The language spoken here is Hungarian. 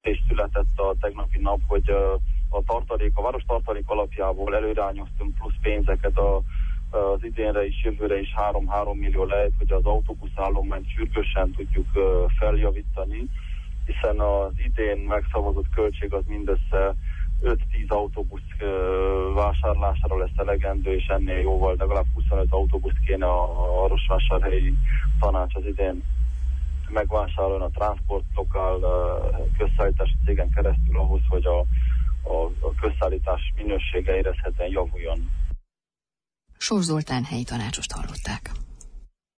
és született a tegnapi nap, hogy a város tartalék alapjából előirányoztunk plusz pénzeket az idénre és jövőre is 3 millió lehet, hogy az autóbuszállományt sürgősen tudjuk feljavítani, hiszen az idén megszavazott költség az mindössze 5-10 autóbusz vásárlására lesz elegendő, és ennél jóval legalább 25 autóbuszt kéne a Marosvásárhelyi tanács az idén megvásárolni a transportlokál közszállítási cégen keresztül ahhoz, hogy a közszállítás minősége érezhetően javuljon. Sós Zoltán helyi tanácsost hallották.